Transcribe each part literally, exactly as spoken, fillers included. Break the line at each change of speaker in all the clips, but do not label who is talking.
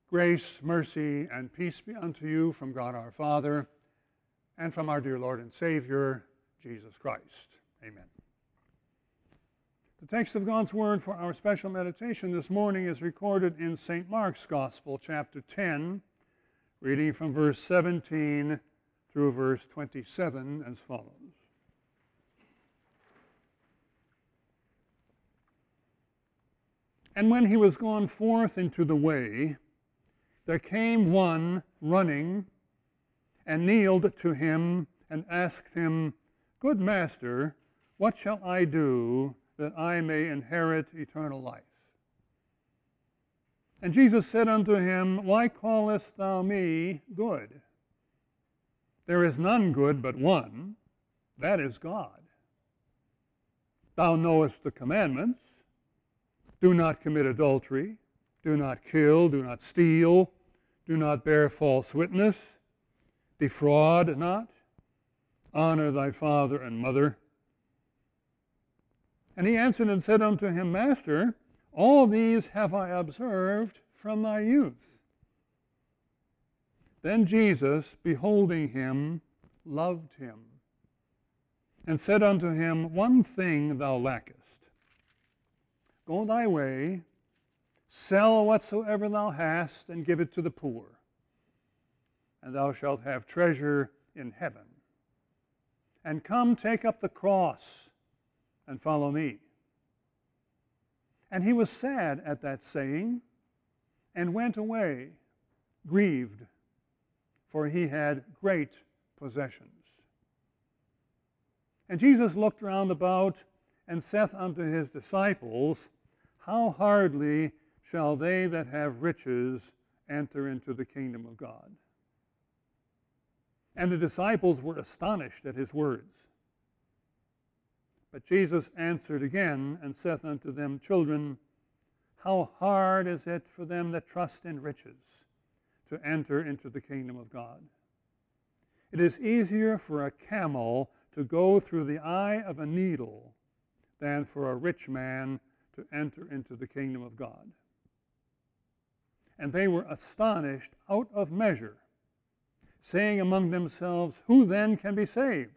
Grace, mercy, and peace be unto you from God our Father and from our dear Lord and Savior, Jesus Christ. Amen. The text of God's Word for our special meditation this morning is recorded in Saint Mark's Gospel, chapter ten, reading from verse seventeen through verse twenty-seven as follows. And when he was gone forth into the way, there came one running, and kneeled to him, and asked him, Good Master, what shall I do that I may inherit eternal life? And Jesus said unto him, Why callest thou me good? There is none good but one, that is God. Thou knowest the commandments. Do not commit adultery. Do not kill. Do not steal. Do not bear false witness. Defraud not. Honor thy father and mother. And he answered and said unto him, Master, all these have I observed from my youth. Then Jesus, beholding him, loved him, and said unto him, One thing thou lackest. Go thy way, sell whatsoever thou hast, and give it to the poor, and thou shalt have treasure in heaven. And come, take up the cross, and follow me. And he was sad at that saying, and went away, grieved, for he had great possessions. And Jesus looked round about, and saith unto his disciples, How hardly shall they that have riches enter into the kingdom of God? And the disciples were astonished at his words. But Jesus answered again, and saith unto them, Children, how hard is it for them that trust in riches to enter into the kingdom of God? It is easier for a camel to go through the eye of a needle than for a rich man to enter into the kingdom of God. And they were astonished out of measure, saying among themselves, Who then can be saved?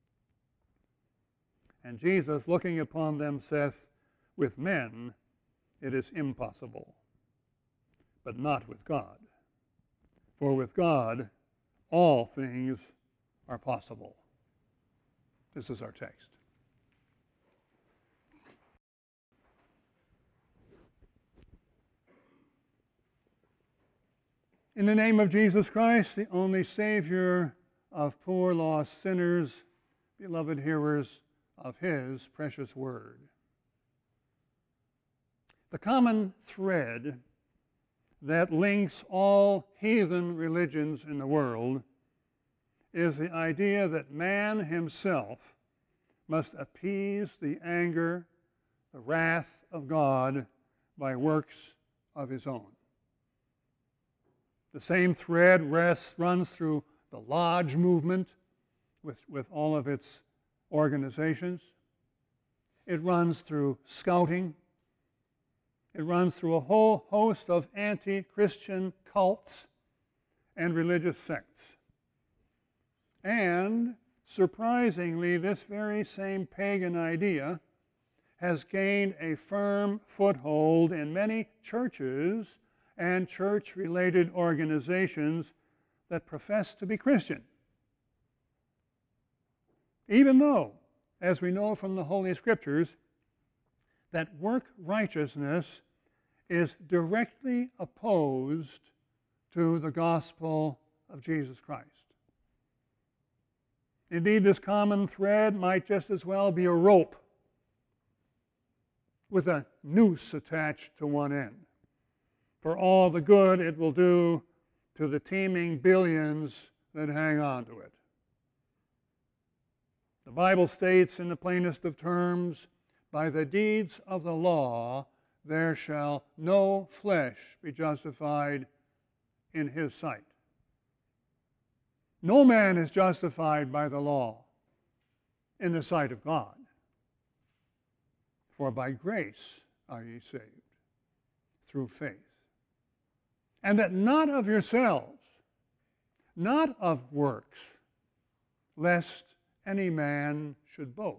And Jesus, looking upon them, saith, With men it is impossible, but not with God. For with God all things are possible. This is our text. In the name of Jesus Christ, the only Savior of poor lost sinners, beloved hearers of his precious word. The common thread that links all heathen religions in the world is the idea that man himself must appease the anger, the wrath of God by works of his own. The same thread rests, runs through the Lodge movement with, with all of its organizations. It runs through Scouting. It runs through a whole host of anti-Christian cults and religious sects. And, surprisingly, this very same pagan idea has gained a firm foothold in many churches and church-related organizations that profess to be Christian. Even though, as we know from the Holy Scriptures, that work righteousness is directly opposed to the gospel of Jesus Christ. Indeed, this common thread might just as well be a rope with a noose attached to one end, for all the good it will do to the teeming billions that hang on to it. The Bible states in the plainest of terms, By the deeds of the law there shall no flesh be justified in his sight. No man is justified by the law in the sight of God. For by grace are ye saved, through faith. and that not of yourselves, not of works, lest any man should boast.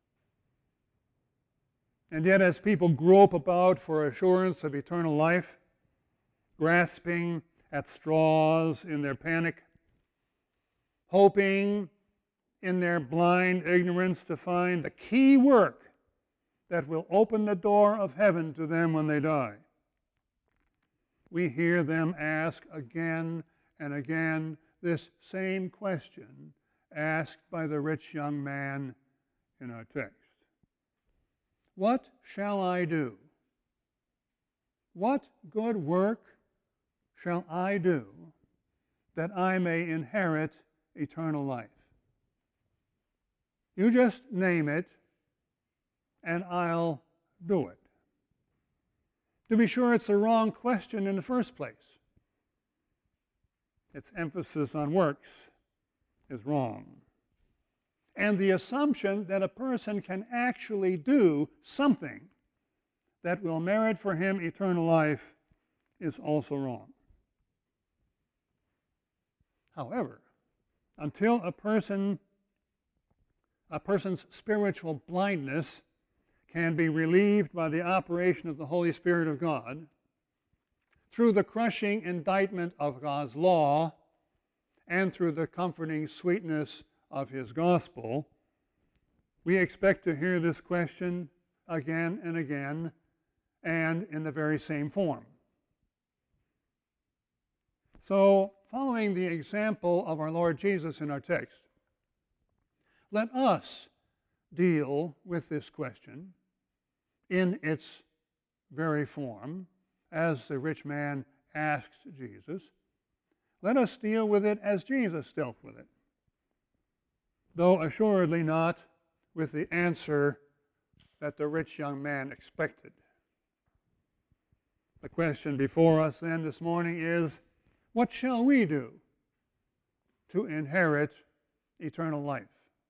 And yet, as people grope about for assurance of eternal life, grasping at straws in their panic, hoping in their blind ignorance to find the key work that will open the door of heaven to them when they die, we hear them ask again and again this same question asked by the rich young man in our text. What shall I do? What good work shall I do that I may inherit eternal life? You just name it, and I'll do it. To be sure, it's a wrong question in the first place. Its emphasis on works is wrong. And the assumption that a person can actually do something that will merit for him eternal life is also wrong. However, until a person, a person's spiritual blindness can be relieved by the operation of the Holy Spirit of God, through the crushing indictment of God's law, and through the comforting sweetness of His gospel, we expect to hear this question again and again, and in the very same form. So, following the example of our Lord Jesus in our text, let us deal with this question in its very form, as the rich man asked Jesus. Let us deal with it as Jesus dealt with it, though assuredly not with the answer that the rich young man expected. The question before us then this morning is, what shall we do to inherit eternal life?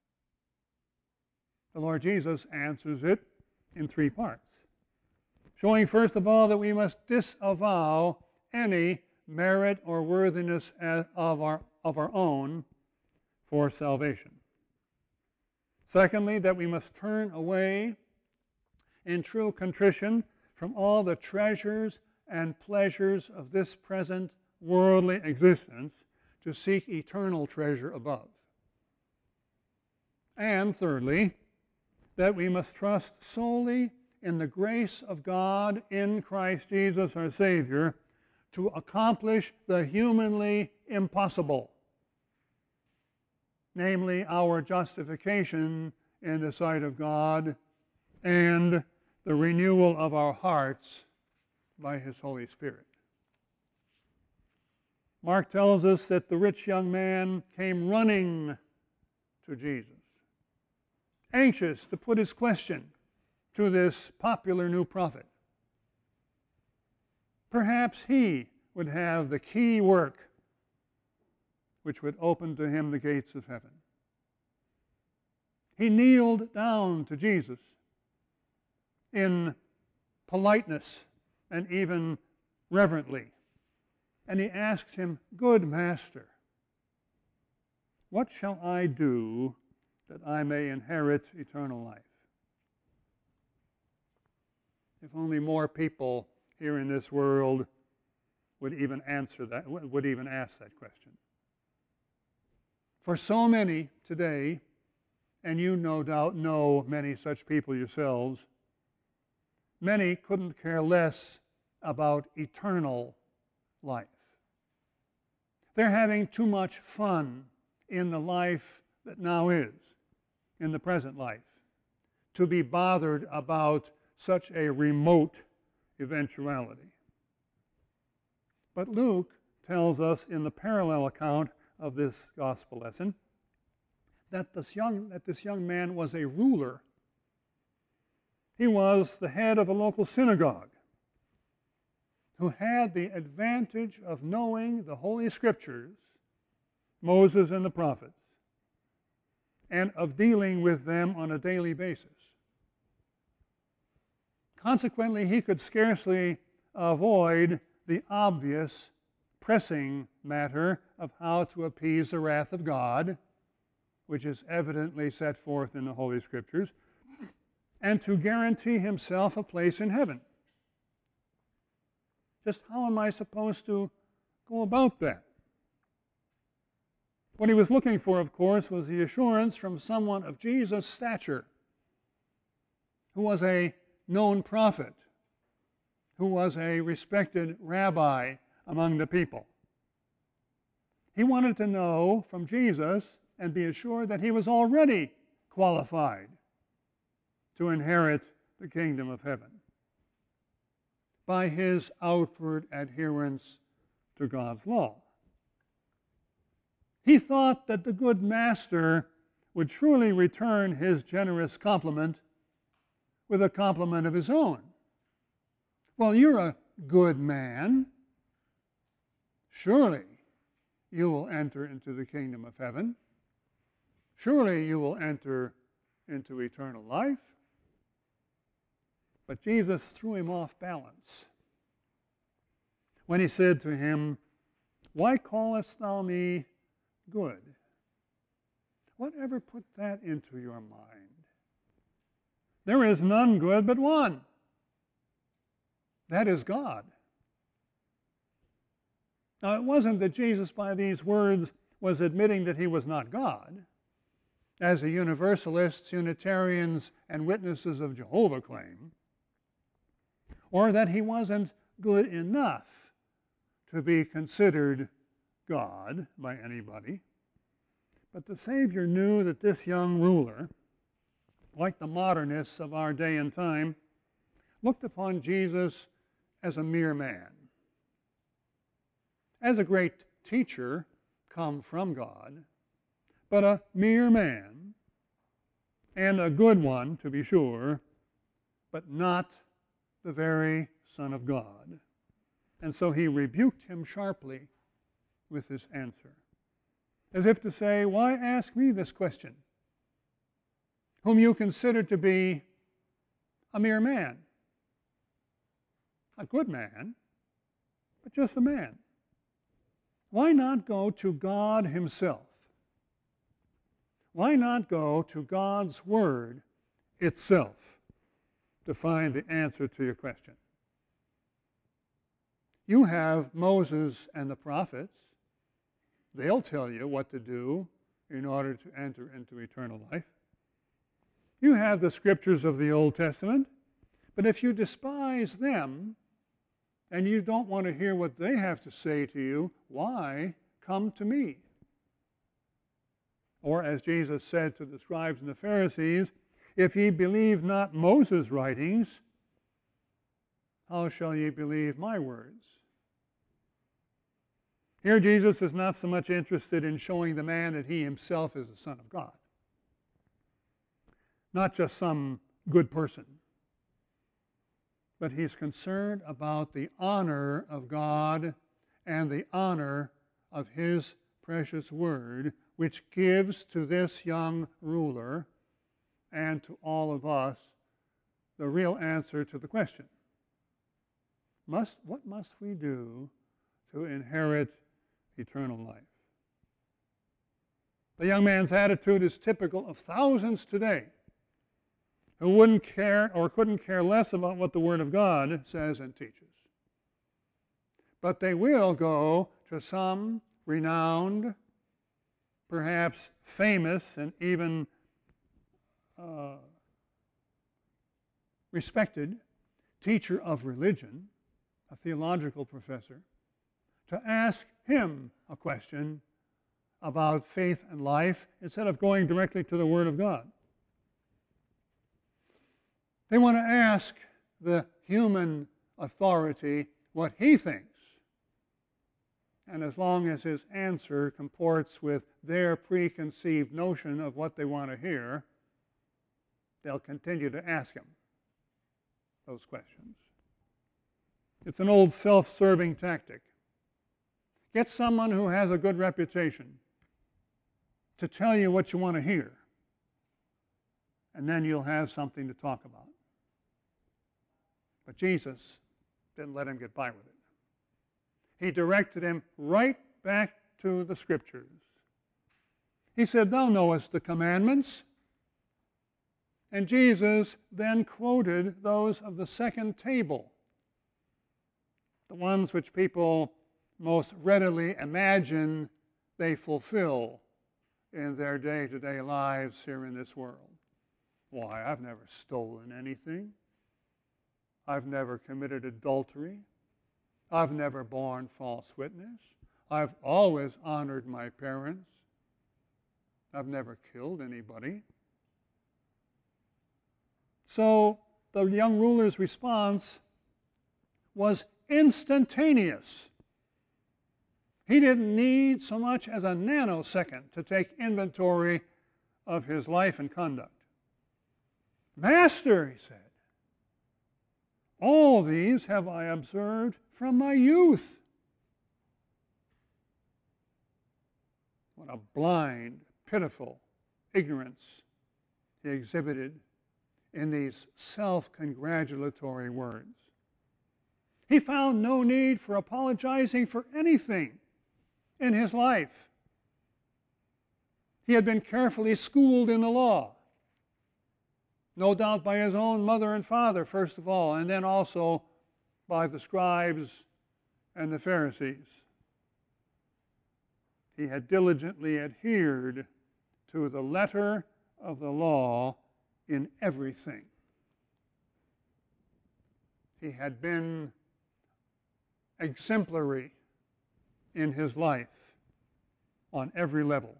The Lord Jesus answers it in three parts, showing first of all that we must disavow any merit or worthiness of our, of our own for salvation. Secondly, that we must turn away in true contrition from all the treasures and pleasures of this present worldly existence to seek eternal treasure above. And thirdly, that we must trust solely in the grace of God in Christ Jesus our Savior to accomplish the humanly impossible, namely our justification in the sight of God and the renewal of our hearts by His Holy Spirit. Mark tells us that the rich young man came running to Jesus, anxious to put his question to this popular new prophet. Perhaps he would have the key work which would open to him the gates of heaven. He kneeled down to Jesus in politeness and even reverently, and he asked him, "Good Master, what shall I do that I may inherit eternal life?" If only more people here in this world would even answer that, would even ask that question. For so many today, and you no doubt know many such people yourselves, many couldn't care less about eternal life. They're having too much fun in the life that now is, in the present life, to be bothered about such a remote eventuality. But Luke tells us in the parallel account of this gospel lesson that this young, that this young man was a ruler. He was the head of a local synagogue who had the advantage of knowing the Holy Scriptures, Moses and the prophets, and of dealing with them on a daily basis. Consequently, he could scarcely avoid the obvious pressing matter of how to appease the wrath of God, which is evidently set forth in the Holy Scriptures, and to guarantee himself a place in heaven. Just how am I supposed to go about that? What he was looking for, of course, was the assurance from someone of Jesus' stature, who was a known prophet, who was a respected rabbi among the people. He wanted to know from Jesus and be assured that he was already qualified to inherit the kingdom of heaven by his outward adherence to God's law. He thought that the good master would surely return his generous compliment with a compliment of his own. Well, you're a good man. Surely you will enter into the kingdom of heaven. Surely you will enter into eternal life. But Jesus threw him off balance when he said to him, "Why callest thou me good?" Whatever put that into your mind? There is none good but one. That is God. Now, it wasn't that Jesus, by these words, was admitting that he was not God, as the Universalists, Unitarians, and Witnesses of Jehovah claim, or that he wasn't good enough to be considered God by anybody. But the Savior knew that this young ruler, like the modernists of our day and time, looked upon Jesus as a mere man, as a great teacher come from God, but a mere man, and a good one, to be sure, but not the very Son of God. And so he rebuked him sharply with this answer, as if to say, why ask me this question, whom you consider to be a mere man? A good man, but just a man. Why not go to God himself? Why not go to God's Word itself to find the answer to your question? You have Moses and the prophets. They'll tell you what to do in order to enter into eternal life. You have the scriptures of the Old Testament, but if you despise them and you don't want to hear what they have to say to you, why come to me? Or as Jesus said to the scribes and the Pharisees, if ye believe not Moses' writings, how shall ye believe my words? Here Jesus is not so much interested in showing the man that he himself is the Son of God, not just some good person, but he's concerned about the honor of God and the honor of his precious word, which gives to this young ruler and to all of us the real answer to the question. Must, what must we do to inherit eternal life? The young man's attitude is typical of thousands today who wouldn't care or couldn't care less about what the Word of God says and teaches. But they will go to some renowned, perhaps famous, and even uh, respected teacher of religion, a theological professor, to ask him a question about faith and life instead of going directly to the Word of God. They want to ask the human authority what he thinks. And as long as his answer comports with their preconceived notion of what they want to hear, they'll continue to ask him those questions. It's an old self-serving tactic. Get someone who has a good reputation to tell you what you want to hear, and then you'll have something to talk about. But Jesus didn't let him get by with it. He directed him right back to the Scriptures. He said, "Thou knowest the commandments." And Jesus then quoted those of the second table, the ones which people most readily imagine they fulfill in their day-to-day lives here in this world. Why, I've never stolen anything. I've never committed adultery. I've never borne false witness. I've always honored my parents. I've never killed anybody. So the young ruler's response was instantaneous. He didn't need so much as a nanosecond to take inventory of his life and conduct. "Master," he said, "all these have I observed from my youth." What a blind, pitiful ignorance he exhibited in these self-congratulatory words. He found no need for apologizing for anything in his life. He had been carefully schooled in the law, no doubt by his own mother and father, first of all, and then also by the scribes and the Pharisees. He had diligently adhered to the letter of the law in everything. He had been exemplary in his life on every level.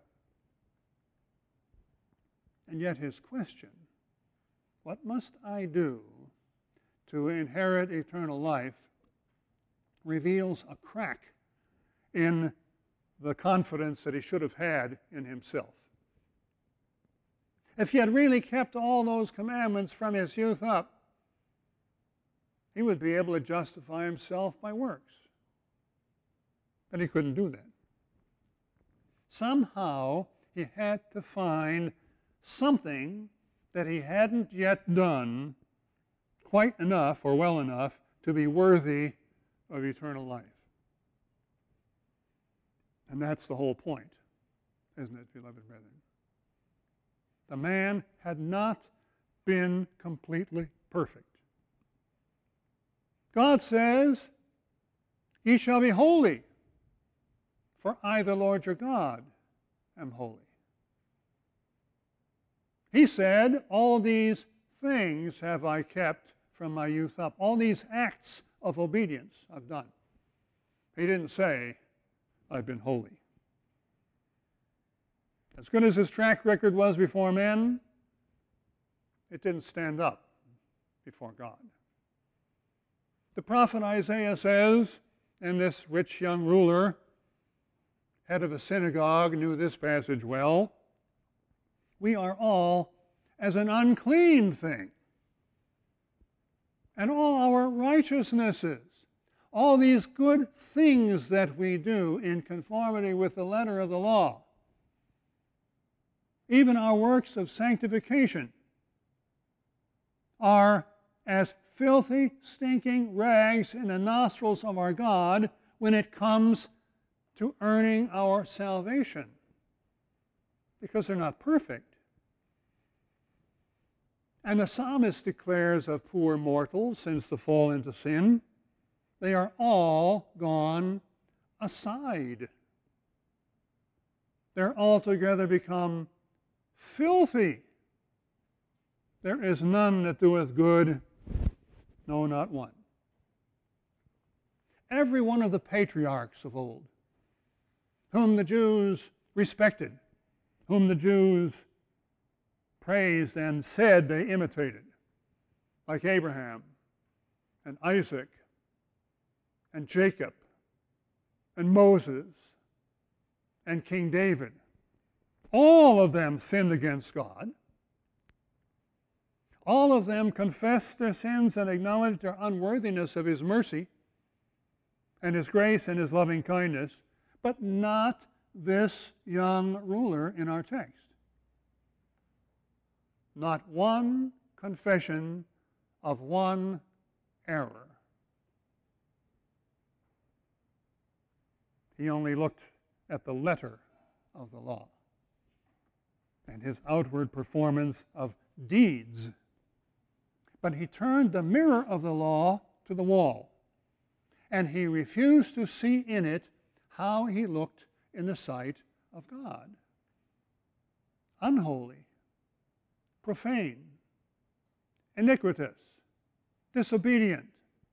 And yet his question, "What must I do to inherit eternal life?" reveals a crack in the confidence that he should have had in himself. If he had really kept all those commandments from his youth up, he would be able to justify himself by works. But he couldn't do that. Somehow he had to find something that he hadn't yet done quite enough or well enough to be worthy of eternal life. And that's the whole point, isn't it, beloved brethren? The man had not been completely perfect. God says, "Ye shall be holy, for I, the Lord your God, am holy." He said, "All these things have I kept from my youth up." All these acts of obedience I've done. He didn't say, "I've been holy." As good as his track record was before men, it didn't stand up before God. The prophet Isaiah says, and this rich young ruler, head of a synagogue, knew this passage well, "We are all as an unclean thing, and all our righteousnesses," all these good things that we do in conformity with the letter of the law, even our works of sanctification, are as filthy, stinking rags in the nostrils of our God when it comes to earning our salvation, because they're not perfect. And the psalmist declares of poor mortals since the fall into sin, they are all gone aside. They're altogether become filthy. There is none that doeth good, no, not one. Every one of the patriarchs of old, whom the Jews respected, whom the Jews praised and said they imitated, like Abraham and Isaac and Jacob and Moses and King David, all of them sinned against God. All of them confessed their sins and acknowledged their unworthiness of His mercy and His grace and His loving kindness, but not this young ruler in our text. Not one confession of one error. He only looked at the letter of the law and his outward performance of deeds. But he turned the mirror of the law to the wall, and he refused to see in it how he looked in the sight of God. Unholy, profane, iniquitous, disobedient.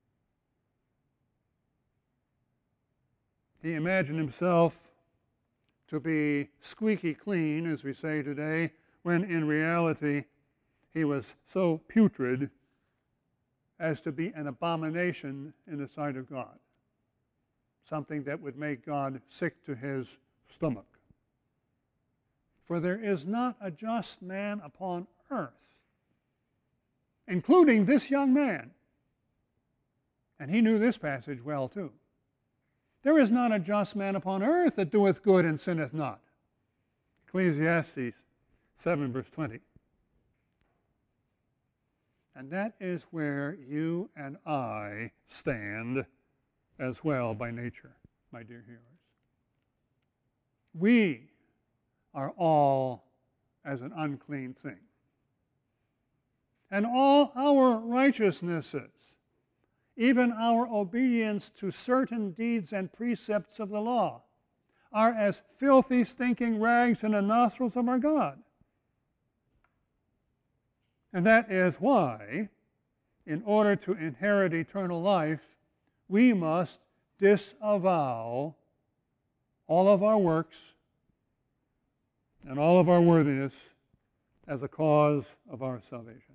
He imagined himself to be squeaky clean, as we say today, when in reality he was so putrid as to be an abomination in the sight of God, something that would make God sick to his stomach. For there is not a just man upon earth, including this young man. And he knew this passage well too. There is not a just man upon earth that doeth good and sinneth not. Ecclesiastes seven, verse twenty. And that is where you and I stand as well by nature, my dear hearers. We are all as an unclean thing. And all our righteousnesses, even our obedience to certain deeds and precepts of the law, are as filthy, stinking rags in the nostrils of our God. And that is why, in order to inherit eternal life, we must disavow all of our works and all of our worthiness as a cause of our salvation.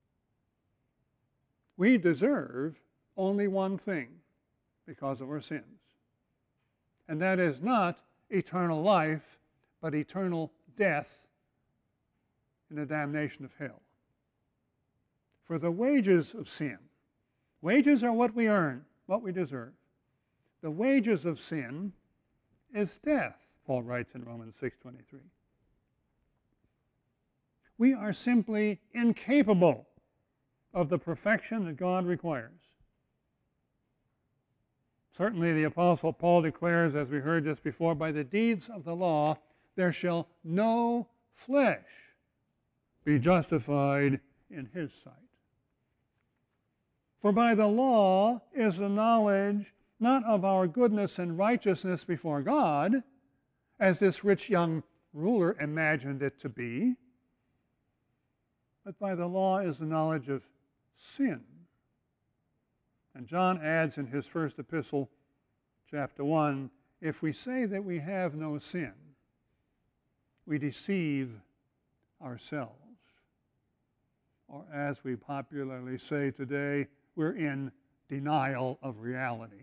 We deserve only one thing because of our sins, and that is not eternal life, but eternal death in the damnation of hell. For the wages of sin, wages are what we earn, what we deserve. The wages of sin is death, Paul writes in Romans six twenty-three. We are simply incapable of the perfection that God requires. Certainly the Apostle Paul declares, as we heard just before, by the deeds of the law there shall no flesh be justified in his sight. For by the law is the knowledge not of our goodness and righteousness before God, as this rich young ruler imagined it to be, but by the law is the knowledge of sin. And John adds in his first epistle, chapter one, if we say that we have no sin, we deceive ourselves. Or as we popularly say today, we're in denial of reality.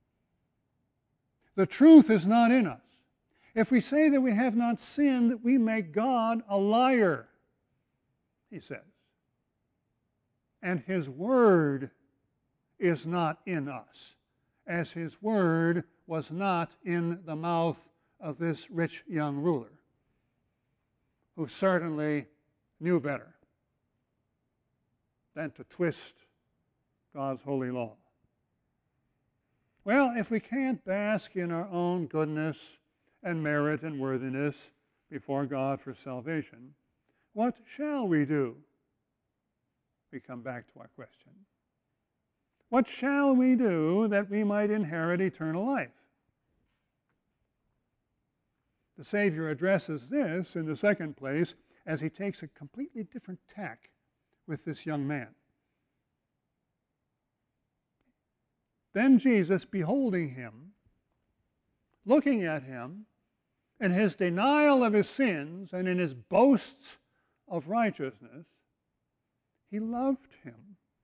The truth is not in us. If we say that we have not sinned, we make God a liar, he says. And his word is not in us, as his word was not in the mouth of this rich young ruler, who certainly knew better than to twist God's holy law. Well, if we can't bask in our own goodness and merit and worthiness before God for salvation, what shall we do? We come back to our question. What shall we do that we might inherit eternal life? The Savior addresses this in the second place as he takes a completely different tack with this young man. Then Jesus, beholding him, looking at him, in his denial of his sins and in his boasts of righteousness, he loved him.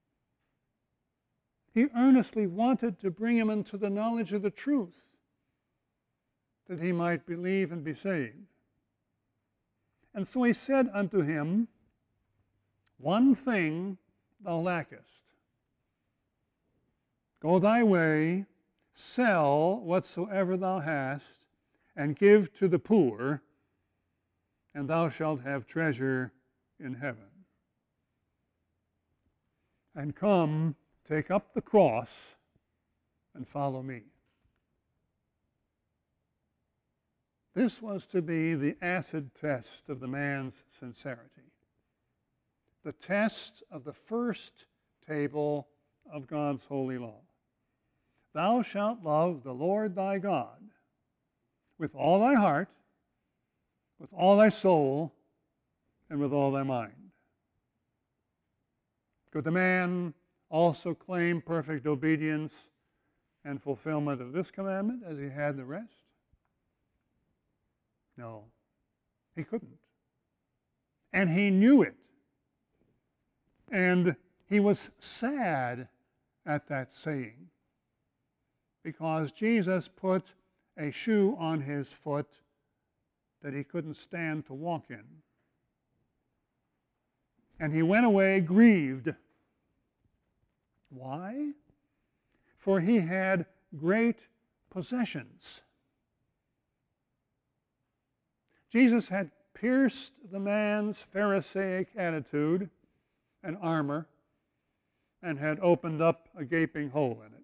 He earnestly wanted to bring him into the knowledge of the truth, that he might believe and be saved. And so he said unto him, one thing thou lackest. Go thy way, sell whatsoever thou hast, and give to the poor, and thou shalt have treasure in heaven. And come, take up the cross, and follow me. This was to be the acid test of the man's sincerity, the test of the first table of God's holy law. Thou shalt love the Lord thy God with all thy heart, with all thy soul, and with all thy mind. Could the man also claim perfect obedience and fulfillment of this commandment as he had the rest? No, he couldn't. And he knew it. And he was sad at that saying, because Jesus put a shoe on his foot that he couldn't stand to walk in. And he went away grieved. Why? For he had great possessions. Jesus had pierced the man's Pharisaic attitude and armor and had opened up a gaping hole in it.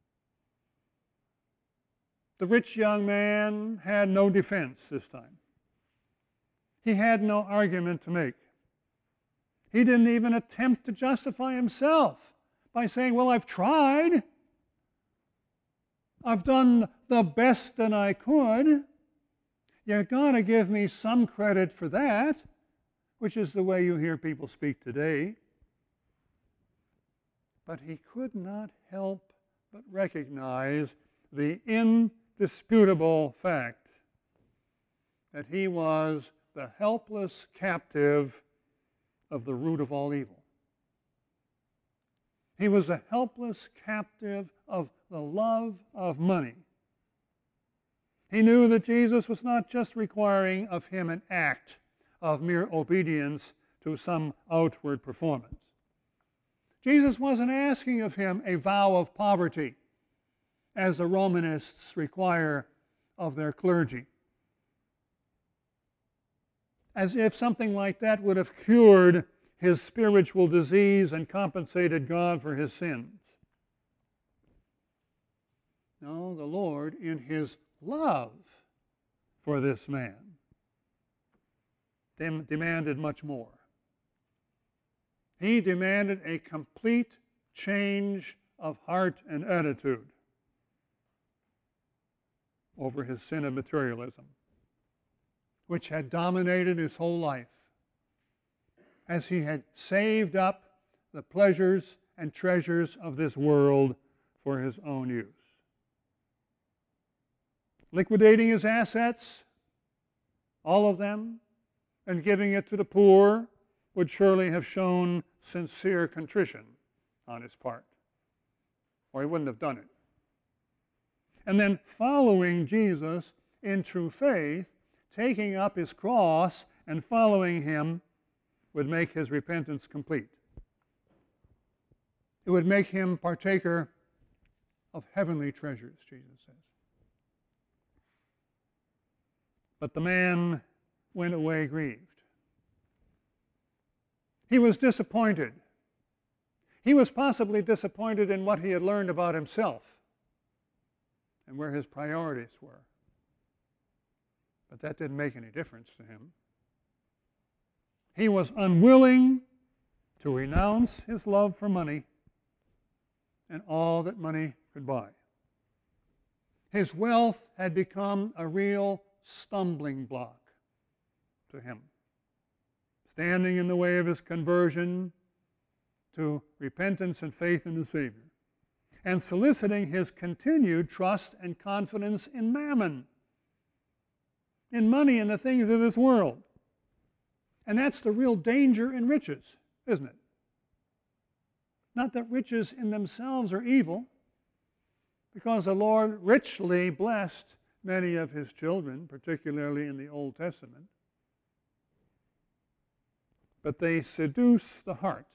The rich young man had no defense this time. He had no argument to make. He didn't even attempt to justify himself by saying, well, I've tried. I've done the best that I could. You've got to give me some credit for that, which is the way you hear people speak today. But he could not help but recognize the indisputable fact that he was the helpless captive of the root of all evil. He was the helpless captive of the love of money. He knew that Jesus was not just requiring of him an act of mere obedience to some outward performance. Jesus wasn't asking of him a vow of poverty, as the Romanists require of their clergy, as if something like that would have cured his spiritual disease and compensated God for his sins. No, the Lord, in his love for this man, dem- demanded much more. He demanded a complete change of heart and attitude over his sin of materialism, which had dominated his whole life, as he had saved up the pleasures and treasures of this world for his own use. Liquidating his assets, all of them, and giving it to the poor would surely have shown sincere contrition on his part, or he wouldn't have done it. And then following Jesus in true faith, taking up his cross and following him would make his repentance complete. It would make him partaker of heavenly treasures, Jesus says. But the man went away grieved. He was disappointed. He was possibly disappointed in what he had learned about himself and where his priorities were. But that didn't make any difference to him. He was unwilling to renounce his love for money and all that money could buy. His wealth had become a real stumbling block to him, standing in the way of his conversion to repentance and faith in the Savior, and soliciting his continued trust and confidence in mammon, in money and the things of this world. And that's the real danger in riches, isn't it? Not that riches in themselves are evil, because the Lord richly blessed many of his children, particularly in the Old Testament. But they seduce the heart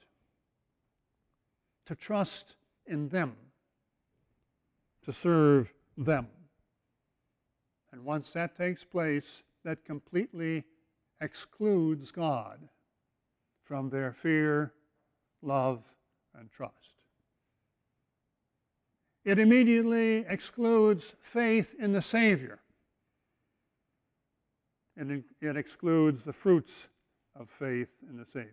to trust in them, to serve them. And once that takes place, that completely excludes God from their fear, love, and trust. It immediately excludes faith in the Savior. it, it excludes the fruits of faith in the Savior.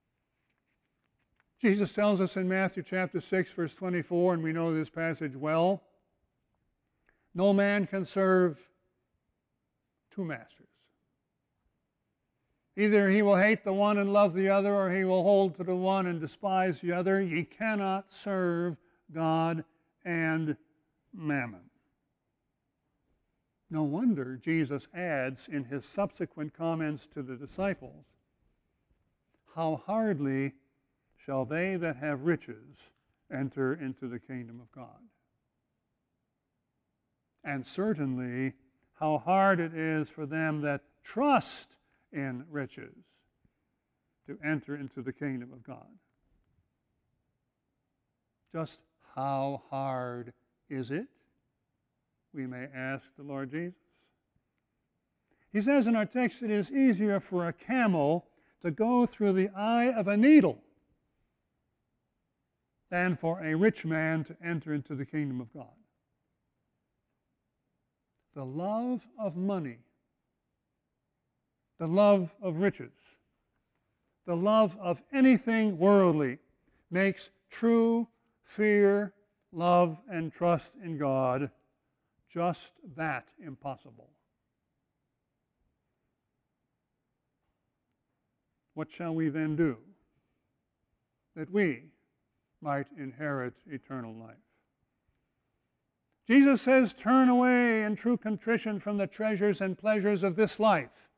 Jesus tells us in Matthew chapter six, verse twenty-four, and we know this passage well, no man can serve two masters. Either he will hate the one and love the other, or he will hold to the one and despise the other. Ye cannot serve God and mammon. No wonder Jesus adds in his subsequent comments to the disciples, how hardly shall they that have riches enter into the kingdom of God. And certainly, how hard it is for them that trust in riches to enter into the kingdom of God. Just how hard is it? We may ask the Lord Jesus. He says in our text, it is easier for a camel to go through the eye of a needle than for a rich man to enter into the kingdom of God. The love of money, the love of riches, the love of anything worldly makes true fear, love, and trust in God just that impossible. What shall we then do that we might inherit eternal life? Jesus says, turn away in true contrition from the treasures and pleasures of this life,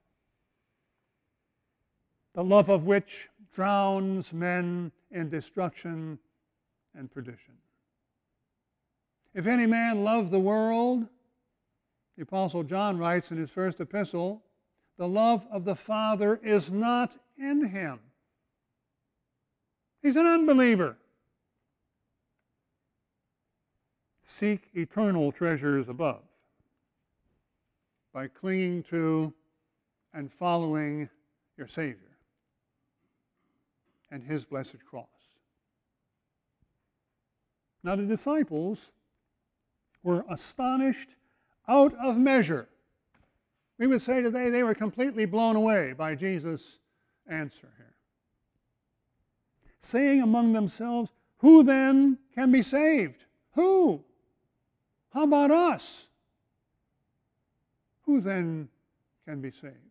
the love of which drowns men in destruction and perdition. If any man love the world, the Apostle John writes in his first epistle, the love of the Father is not in him. He's an unbeliever. Seek eternal treasures above by clinging to and following your Savior and his blessed cross. Now the disciples were astonished out of measure. We would say today they were completely blown away by Jesus' answer here. Saying among themselves, who then can be saved? Who? How about us? Who then can be saved?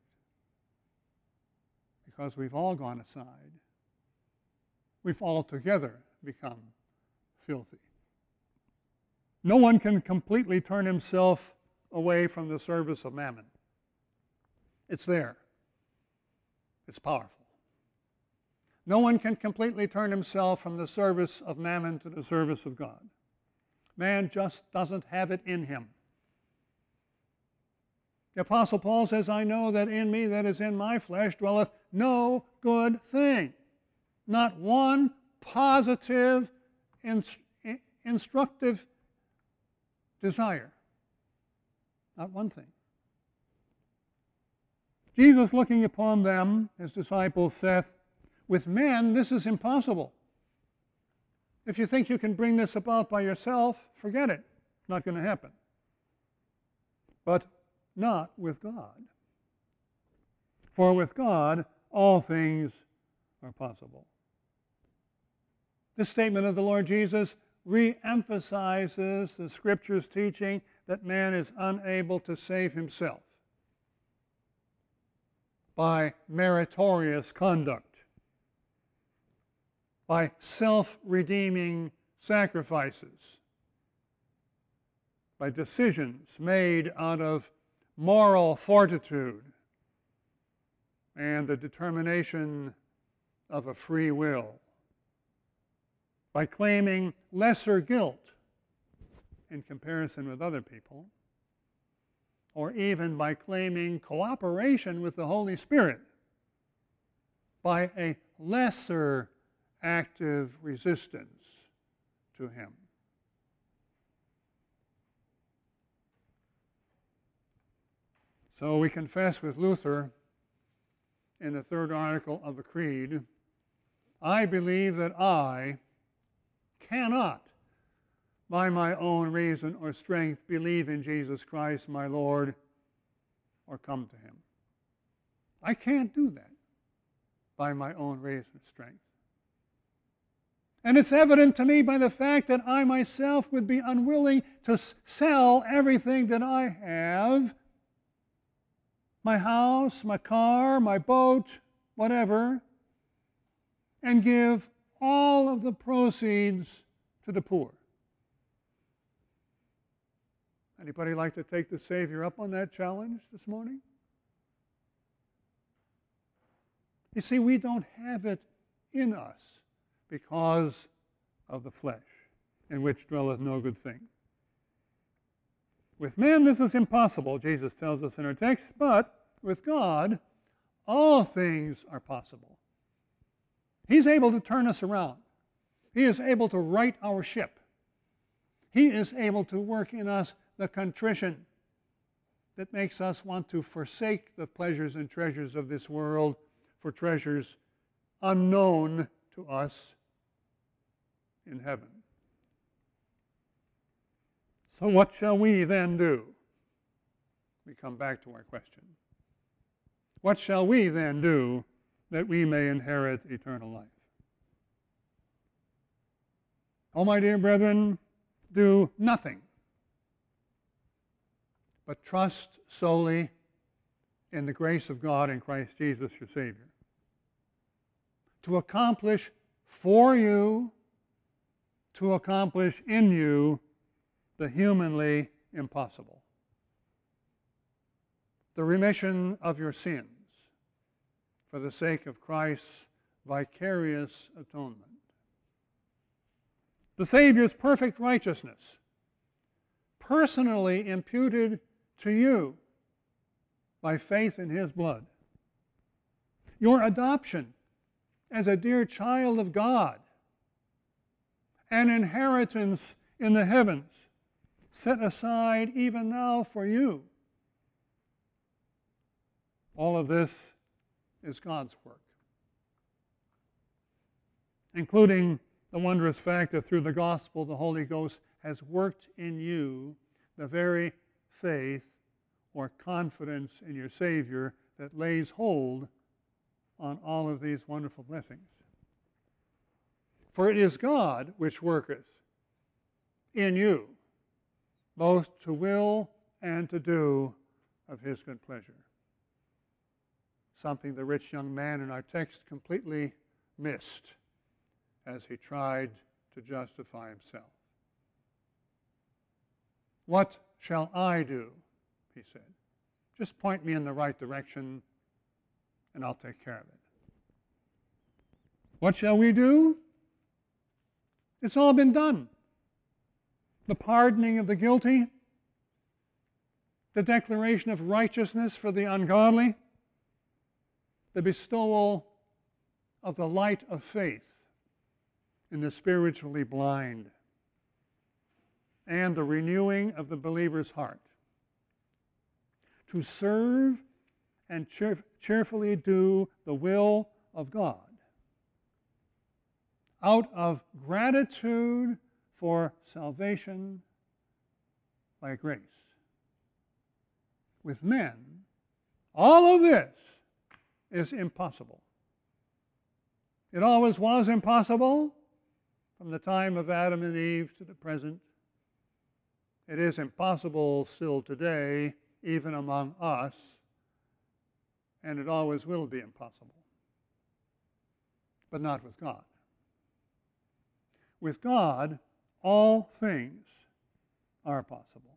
Because we've all gone aside. We've altogether become filthy. No one can completely turn himself away from the service of mammon. It's there. It's powerful. No one can completely turn himself from the service of mammon to the service of God. Man just doesn't have it in him. The Apostle Paul says, I know that in me, that is in my flesh, dwelleth no good thing. Not one positive, inst- instructive desire. Not one thing. Jesus, looking upon them, his disciples, saith, with men this is impossible. If you think you can bring this about by yourself, forget it. Not going to happen. But not with God. For with God, all things are possible. This statement of the Lord Jesus re-emphasizes the Scripture's teaching that man is unable to save himself by meritorious conduct, by self-redeeming sacrifices, by decisions made out of moral fortitude and the determination of a free will, by claiming lesser guilt in comparison with other people, or even by claiming cooperation with the Holy Spirit by a lesser active resistance to him. So we confess with Luther in the third article of the Creed, I believe that I cannot by my own reason or strength believe in Jesus Christ my Lord or come to him. I can't do that by my own reason of strength. And it's evident to me by the fact that I myself would be unwilling to sell everything that I have, my house, my car, my boat, whatever, and give all of the proceeds to the poor. Anybody like to take the Savior up on that challenge this morning? You see, we don't have it in us because of the flesh, in which dwelleth no good thing. With men this is impossible, Jesus tells us in our text, but with God all things are possible. He's able to turn us around. He is able to right our ship. He is able to work in us the contrition that makes us want to forsake the pleasures and treasures of this world for treasures unknown to us in heaven. So what shall we then do? We come back to our question. What shall we then do that we may inherit eternal life? Oh, my dear brethren, do nothing but trust solely in the grace of God in Christ Jesus, your Savior, to accomplish for you, to accomplish in you the humanly impossible. The remission of your sins for the sake of Christ's vicarious atonement. The Savior's perfect righteousness, personally imputed to you by faith in His blood. Your adoption as a dear child of God, an inheritance in the heavens, set aside even now for you. All of this is God's work, including the wondrous fact that through the gospel the Holy Ghost has worked in you the very faith or confidence in your Savior that lays hold on all of these wonderful blessings. For it is God which worketh in you, both to will and to do of His good pleasure. Something the rich young man in our text completely missed as he tried to justify himself. What shall I do? He said. Just point me in the right direction and I'll take care of it. What shall we do? It's all been done. The pardoning of the guilty, the declaration of righteousness for the ungodly, the bestowal of the light of faith in the spiritually blind, and the renewing of the believer's heart to serve and cheer- cheerfully do the will of God out of gratitude for salvation by grace. With men, all of this is impossible. It always was impossible from the time of Adam and Eve to the present. It is impossible still today, even among us, and it always will be impossible. But not with God. With God, all things are possible.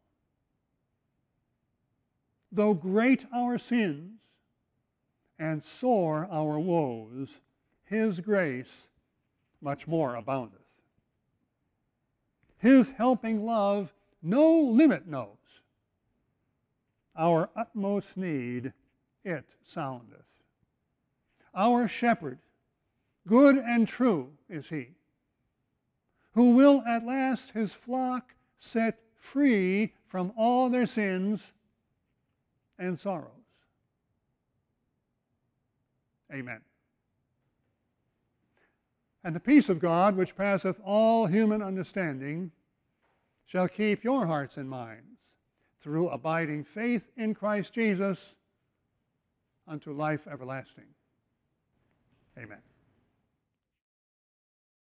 Though great our sins and sore our woes, His grace much more aboundeth. His helping love no limit knows. Our utmost need it soundeth. Our shepherd, good and true is He, who will at last His flock set free from all their sins and sorrows. Amen. And the peace of God, which passeth all human understanding, shall keep your hearts and minds through abiding faith in Christ Jesus unto life everlasting. Amen.